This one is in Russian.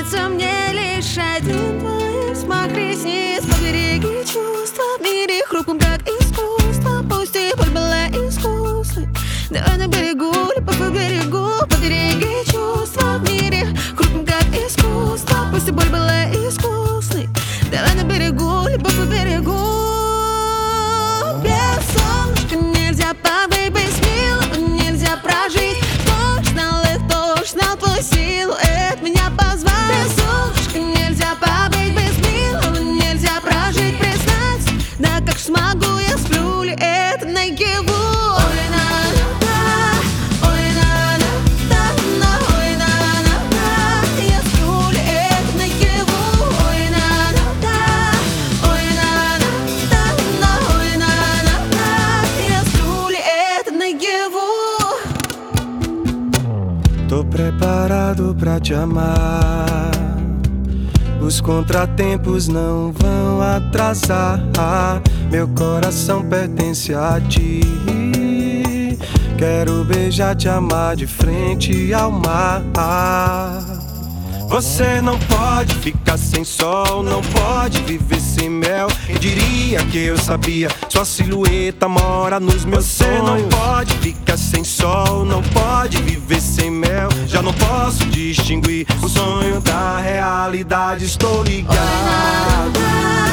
снится мне лишь один твой взмах ресниц. Побереги чувства в мире хрупком, как искусство. Пусть и боль была искусной, давай на берегу, любовь по берегу. Побереги чувства в мире хрупком, как искусство. Пусть и боль была искусной, давай на берегу, любовь по берегу. Без солнышка нельзя побыть, без милого нельзя прожить. Кто ж знал твою силуэт меня позвал. Без солнышка нельзя побыть, без милого нельзя прожить. Признаться, да как ж смогу я, сплю ли это наяву? Tô preparado pra te amar. Os contratempos não vão atrasar. Meu coração pertence a ti. Quero beijar, te amar de frente ao mar. Você não pode ficar sem sol, não pode viver sem mel. Quem diria que eu sabia? Sua silhueta mora nos meus sonhos. Você não pode ficar sem sol, não pode viver sem mel. Já não posso distinguir o sonho da realidade, estou ligado.